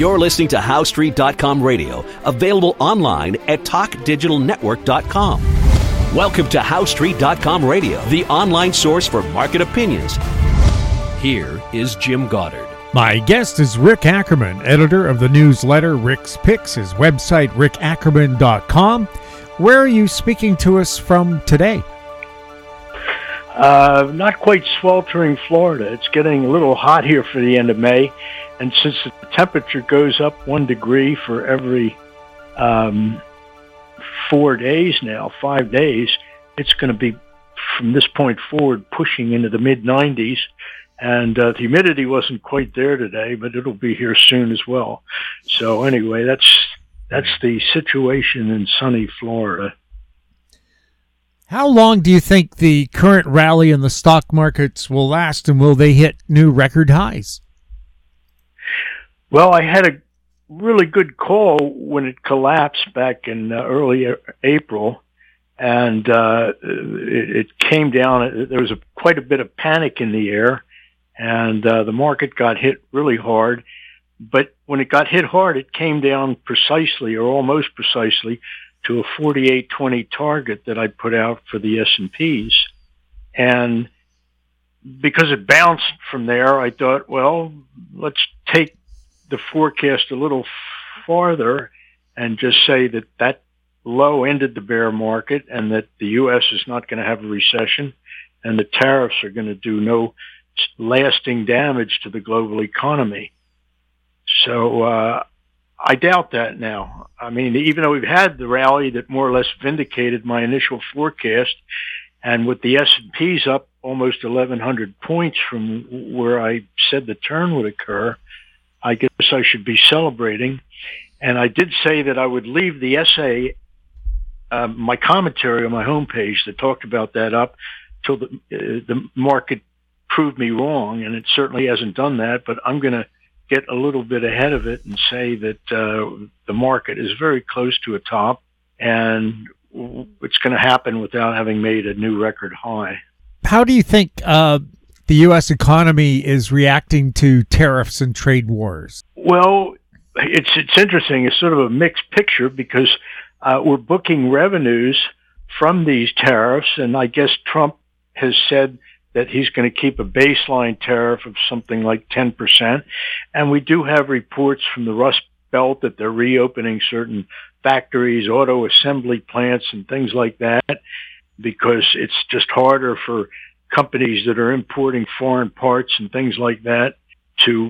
You're listening to HowStreet.com radio, available online at TalkDigitalNetwork.com. Welcome to HowStreet.com radio, the online source for market opinions. Here is Jim Goddard. My guest is Rick Ackerman, editor of the newsletter Rick's Picks, his website, rickackerman.com. Where are you speaking to us from today? Not quite sweltering Florida. It's getting a little hot here for the end of May. And since the temperature goes up 1 degree for every 4 days now, 5 days, it's going to be, from this point forward, pushing into the mid-90s. And the humidity wasn't quite there today, but it'll be here soon as well. So anyway, that's the situation in sunny Florida. How long do you think the current rally in the stock markets will last, and will they hit new record highs? Well, I had a really good call when it collapsed back in early April, and it came down. There was quite a bit of panic in the air, and the market got hit really hard. But when it got hit hard, it came down precisely, or almost precisely, to a 48.20 target that I put out for the S&Ps. And because it bounced from there, I thought, well, let's take the forecast a little farther and just say that that low ended the bear market and that the U.S. is not going to have a recession and the tariffs are going to do no lasting damage to the global economy. So I doubt that now. I mean, even though we've had the rally that more or less vindicated my initial forecast, and with the S&Ps up almost 1,100 points from where I said the turn would occur, I guess I should be celebrating. And I did say that I would leave the essay, my commentary on my homepage that talked about that up till the market proved me wrong, and it certainly hasn't done that, but I'm going to get a little bit ahead of it and say that the market is very close to a top, and it's going to happen without having made a new record high. How do you think the U.S. economy is reacting to tariffs and trade wars? Well, it's interesting. It's sort of a mixed picture because we're booking revenues from these tariffs, and I guess Trump has said that he's going to keep a baseline tariff of something like 10%. And we do have reports from the Rust Belt that they're reopening certain factories, auto assembly plants, and things like that, because it's just harder for companies that are importing foreign parts and things like that to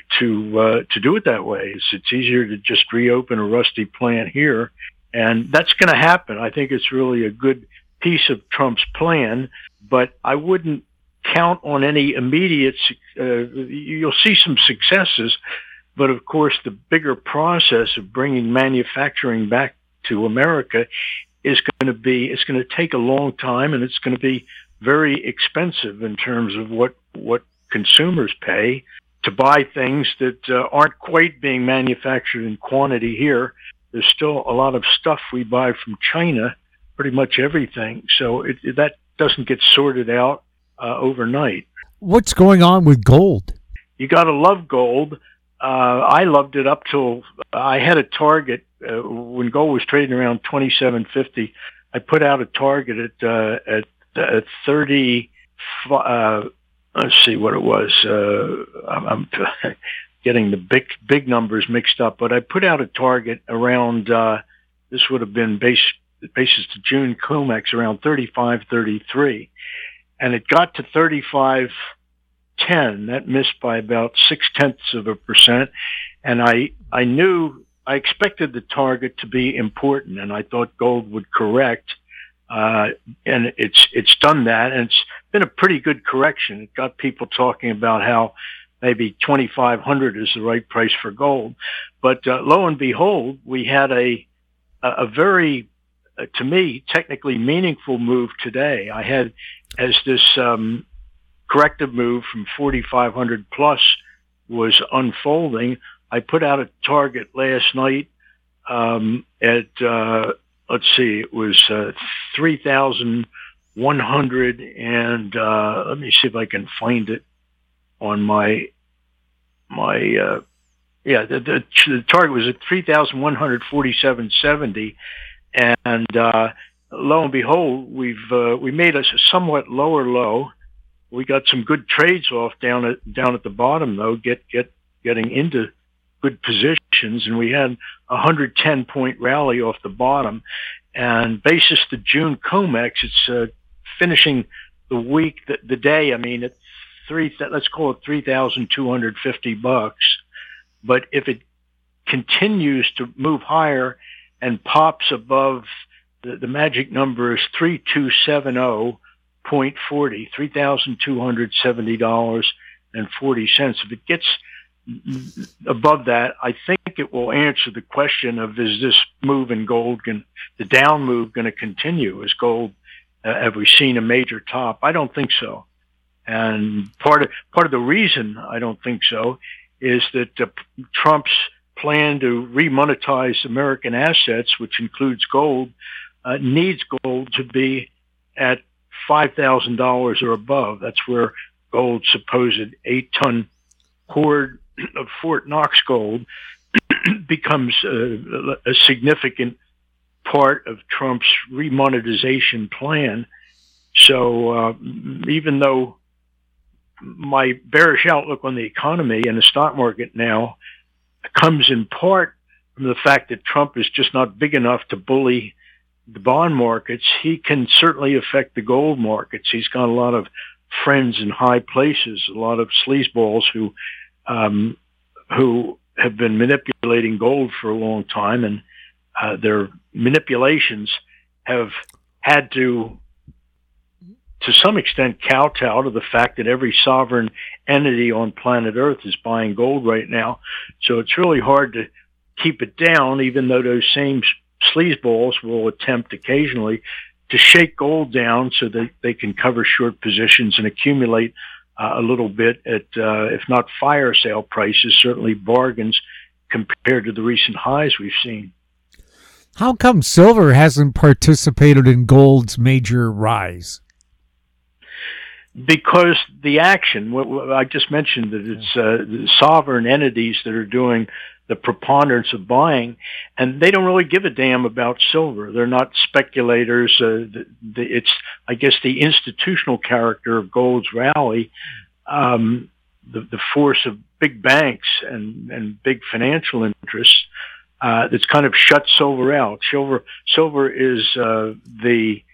do it that way. It's easier to just reopen a rusty plant here. And that's going to happen. I think it's really a good piece of Trump's plan, but I wouldn't count on any immediate, you'll see some successes, but of course the bigger process of bringing manufacturing back to America is going to take a long time, and it's going to be very expensive in terms of what consumers pay to buy things that aren't quite being manufactured in quantity here. There's still a lot of stuff we buy from China, pretty much everything. So that doesn't get sorted out overnight. What's going on with gold? You got to love gold. I loved it up till I had a target when gold was trading around $2,750. I put out a target at 30. Let's see what it was. I'm getting the big numbers mixed up, but I put out a target around. This would have been basis to June COMEX around 35.33. And it got to 35.10. That missed by about 0.6%. And I knew, I expected the target to be important, and I thought gold would correct. And it's done that, and it's been a pretty good correction. It got people talking about how maybe 2,500 is the right price for gold. But lo and behold, we had a very, to me, technically meaningful move today. I had, as this corrective move from 4,500 plus was unfolding, I put out a target last night at, let's see, it was 3,100, and let me see if I can find it on my Yeah, the target was at 3,147.70, and lo and behold, we made a somewhat lower low. We got some good trades off down at the bottom though, getting into good positions, and we had a 110-point rally off the bottom. And basis the June COMEX, it's finishing the week, the day. I mean, at let's call it $3,250. But if it continues to move higher and pops above the magic number is 3270.40, $3,270.40. If it gets above that, I think it will answer the question of, is this move in gold, the down move, going to continue? Is gold, have we seen a major top? I don't think so. And part of the reason I don't think so is that Trump's plan to remonetize American assets, which includes gold, needs gold to be at $5,000 or above. That's where gold's supposed 8-ton hoard of Fort Knox gold becomes a significant part of Trump's remonetization plan. So even though my bearish outlook on the economy and the stock market now comes in part from the fact that Trump is just not big enough to bully the bond markets, he can certainly affect the gold markets. He's got a lot of friends in high places, a lot of sleazeballs who have been manipulating gold for a long time, and their manipulations have had to some extent kowtow to the fact that every sovereign entity on planet Earth is buying gold right now. So it's really hard to keep it down, even though those same sleazeballs will attempt occasionally to shake gold down so that they can cover short positions and accumulate a little bit at, if not fire sale prices, certainly bargains compared to the recent highs we've seen. How come silver hasn't participated in gold's major rise? Because the action, I just mentioned that it's the sovereign entities that are doing the preponderance of buying, and they don't really give a damn about silver. They're not speculators. It's, I guess, the institutional character of gold's rally, the force of big banks and big financial interests that's kind of shut silver out. Silver is the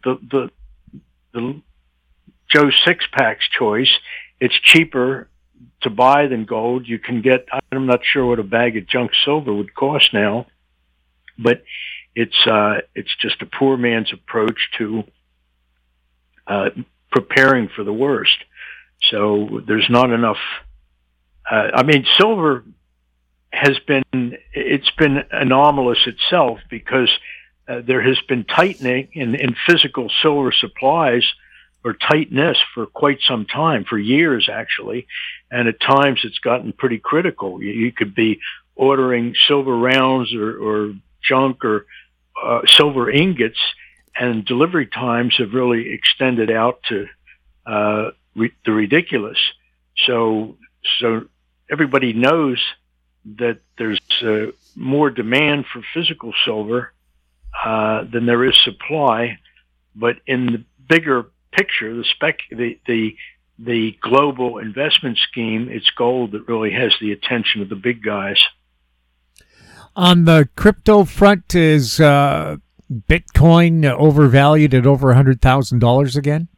Joe Sixpack's choice. It's cheaper to buy than gold. You can get, I'm not sure what a bag of junk silver would cost now, but it's just a poor man's approach to preparing for the worst. So there's not enough. Silver it's been anomalous itself because there has been tightening in physical silver supplies, or tightness, for quite some time, for years actually, and at times it's gotten pretty critical. You could be ordering silver rounds or junk or silver ingots, and delivery times have really extended out to the ridiculous. So everybody knows that there's more demand for physical silver than there is supply, but in the bigger picture, the global investment scheme, it's gold that really has the attention of the big guys. On the crypto front, is Bitcoin overvalued at over $100,000 again?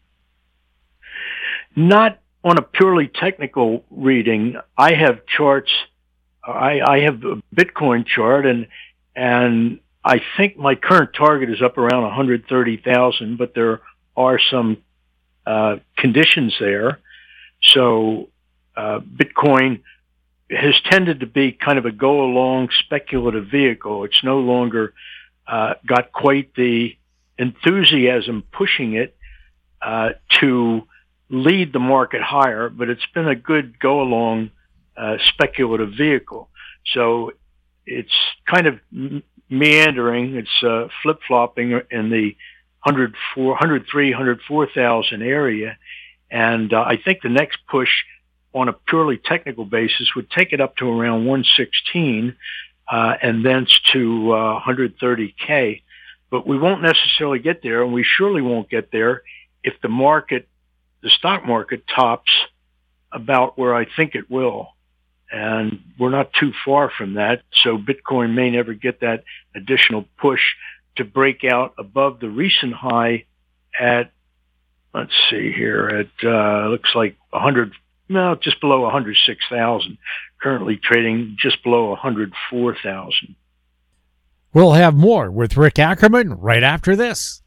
Not on a purely technical reading. I have charts. I have a Bitcoin chart, and I think my current target is up around 130,000, but there are some conditions there. So Bitcoin has tended to be kind of a go-along speculative vehicle. It's no longer got quite the enthusiasm pushing it to lead the market higher, but it's been a good go-along speculative vehicle. So it's kind of meandering. It's flip-flopping in the 103, 104,000 area. And I think the next push on a purely technical basis, would take it up to around 116 and thence to 130K. But we won't necessarily get there, and we surely won't get there if the stock market tops about where I think it will. And we're not too far from that, so Bitcoin may never get that additional push to break out above the recent high at, let's see here, at looks like just below 106,000, currently trading just below 104,000. We'll have more with Rick Ackerman right after this.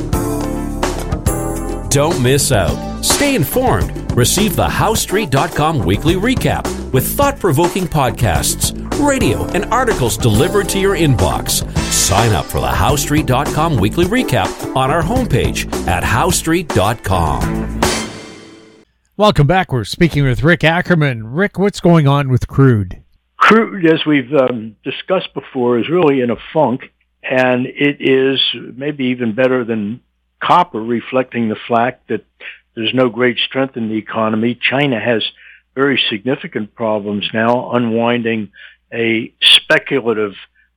Don't miss out. Stay informed. Receive the HowStreet.com weekly recap with thought-provoking podcasts, radio, and articles delivered to your inbox. Sign up for the HowStreet.com weekly recap on our homepage at HowStreet.com. Welcome back. We're speaking with Rick Ackerman. Rick, what's going on with crude? Crude, as we've discussed before, is really in a funk, and it is maybe even better than copper, reflecting the fact that there's no great strength in the economy. China has very significant problems now, unwinding a speculative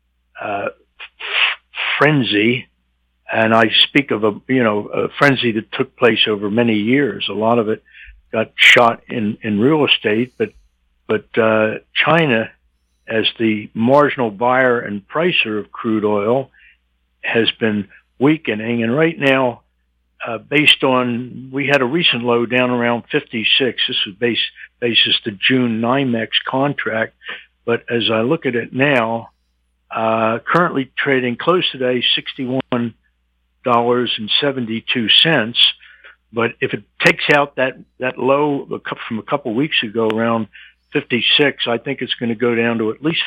frenzy, and I speak of a frenzy that took place over many years. A lot of it got shot in real estate, but China, as the marginal buyer and pricer of crude oil, has been weakening. And right now, based on, we had a recent low down around 56. This was basis the June NYMEX contract. But as I look at it now, currently trading close today, $61.72. But if it takes out that low from a couple of weeks ago, around 56, I think it's going to go down to at least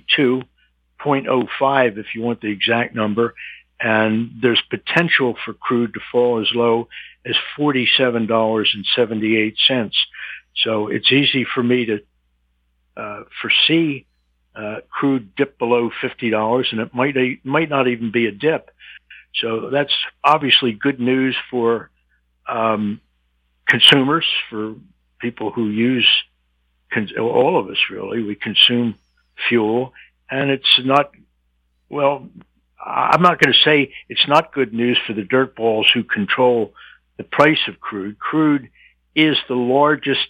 52.05 if you want the exact number. And there's potential for crude to fall as low as $47.78. So it's easy for me to foresee crude dip below $50, and it might not even be a dip. So that's obviously good news for consumers, for people who use, all of us really, we consume fuel, and it's not, well, I'm not going to say it's not good news for the dirtballs who control the price of crude. Crude is the largest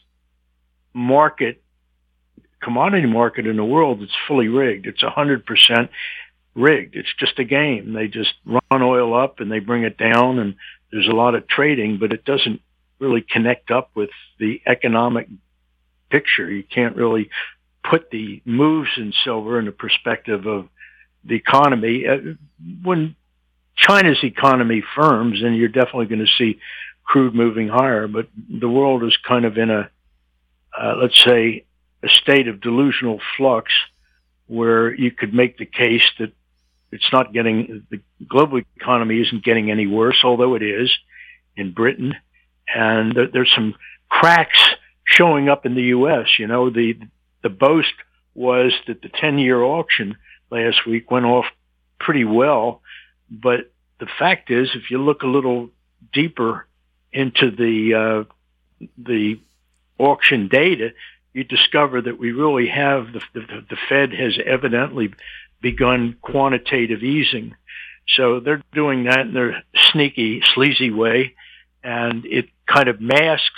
commodity market in the world that's fully rigged. It's 100% rigged. It's just a game. They just run oil up and they bring it down, and there's a lot of trading, but it doesn't really connect up with the economic picture. You can't really put the moves in silver in the perspective of the economy. When China's economy firms, then you're definitely going to see crude moving higher, but the world is kind of in a, let's say, a state of delusional flux where you could make the case that the global economy isn't getting any worse, although it is in Britain. And there's some cracks showing up in the U.S. You know, the boast was that the 10-year auction last week went off pretty well. But the fact is, if you look a little deeper into the auction data, you discover that we really have the Fed has evidently begun quantitative easing. So they're doing that in their sneaky, sleazy way, and it kind of masks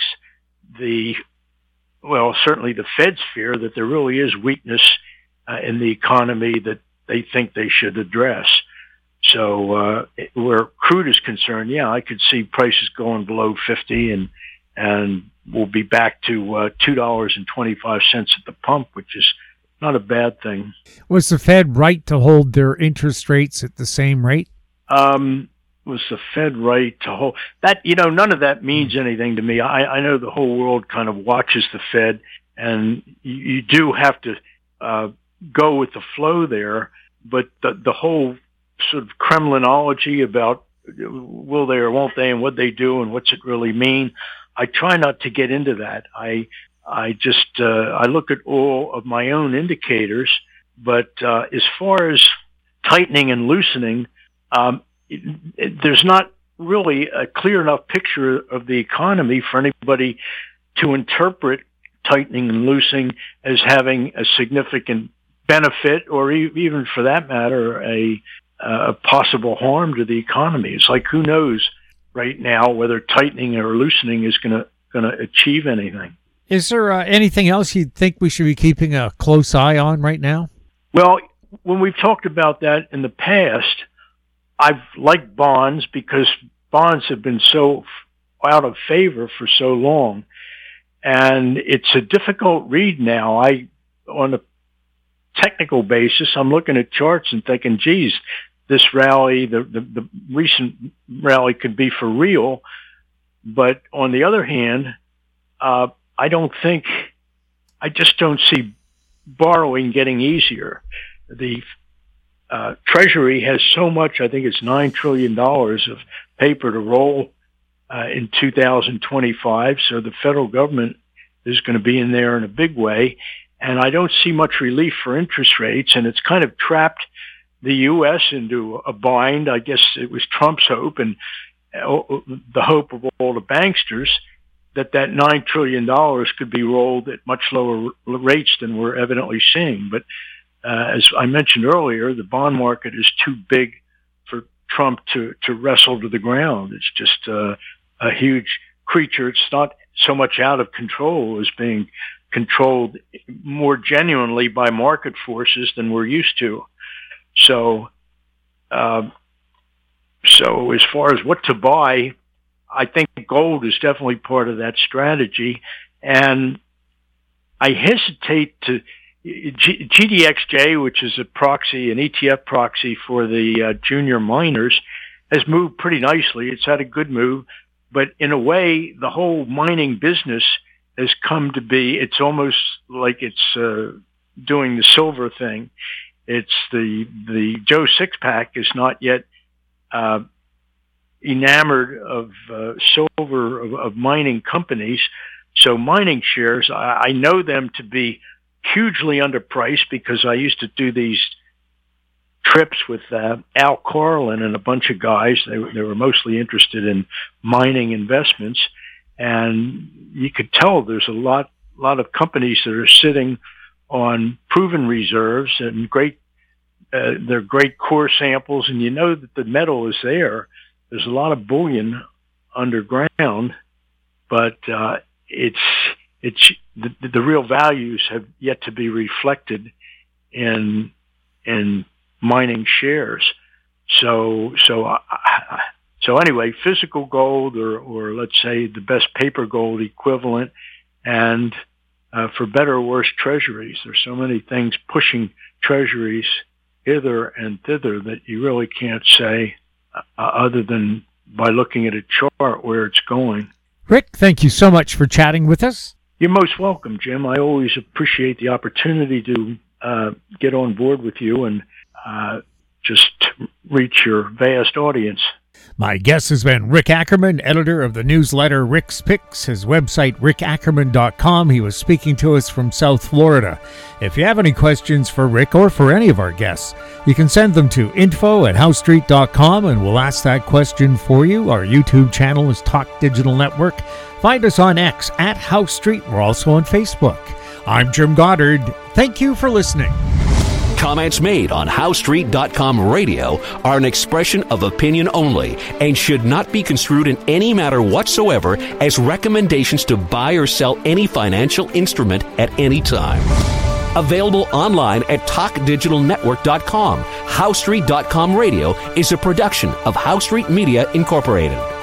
certainly the Fed's fear that there really is weakness in the economy that they think they should address. So where crude is concerned, yeah, I could see prices going below 50 and we'll be back to $2.25 at the pump, which is not a bad thing. Was the Fed right to hold their interest rates at the same rate? Was the Fed right to hold that? You know, none of that means anything to me. I know the whole world kind of watches the Fed, and you do have to go with the flow there. But the whole sort of Kremlinology about will they or won't they, and what they do, and what's it really mean, I try not to get into that. I just I look at all of my own indicators, but as far as tightening and loosening, there's not really a clear enough picture of the economy for anybody to interpret tightening and loosening as having a significant benefit, or even for that matter, a possible harm to the economy. It's like, who knows right now whether tightening or loosening is going to achieve anything. Is there anything else you think we should be keeping a close eye on right now? Well, when we've talked about that in the past, I've liked bonds because bonds have been so out of favor for so long. And it's a difficult read now. On a technical basis, I'm looking at charts and thinking, geez, this rally, the recent rally could be for real. But on the other hand, I just don't see borrowing getting easier. The Treasury has so much, I think it's $9 trillion of paper to roll in 2025. So the federal government is going to be in there in a big way. And I don't see much relief for interest rates. And it's kind of trapped the U.S. into a bind. I guess it was Trump's hope and the hope of all the banksters that $9 trillion could be rolled at much lower rates than we're evidently seeing. But as I mentioned earlier, the bond market is too big for Trump to wrestle to the ground. It's just a huge creature. It's not so much out of control as being controlled more genuinely by market forces than we're used to. So as far as what to buy, I think gold is definitely part of that strategy. And I hesitate to... GDXJ, which is a proxy, an ETF proxy for the junior miners, has moved pretty nicely. It's had a good move. But in a way, the whole mining business has come to be, it's almost like it's doing the silver thing. It's the Joe Sixpack is not yet enamored of silver, of mining companies. So mining shares, I know them to be hugely underpriced because I used to do these trips with Al Carlin and a bunch of guys. They were mostly interested in mining investments, and you could tell there's a lot of companies that are sitting on proven reserves and they're great core samples, and you know that the metal is there. There's a lot of bullion underground, but it's the real values have yet to be reflected in mining shares. So anyway, physical gold or let's say the best paper gold equivalent, and for better or worse, treasuries. There's so many things pushing treasuries hither and thither that you really can't say other than by looking at a chart where it's going. Rick, thank you so much for chatting with us. You're most welcome, Jim. I always appreciate the opportunity to get on board with you and just reach your vast audience. My guest has been Rick Ackerman, editor of the newsletter Rick's Picks, his website rickackerman.com. He was speaking to us from South Florida. If you have any questions for Rick or for any of our guests, you can send them to info@howstreet.com and we'll ask that question for you. Our YouTube channel is Talk Digital Network. Find us on X @HowStreet. We're also on Facebook. I'm Jim Goddard. Thank you for listening. Comments made on HowStreet.com radio are an expression of opinion only and should not be construed in any matter whatsoever as recommendations to buy or sell any financial instrument at any time. Available online at TalkDigitalNetwork.com. HowStreet.com radio is a production of HowStreet Media Incorporated.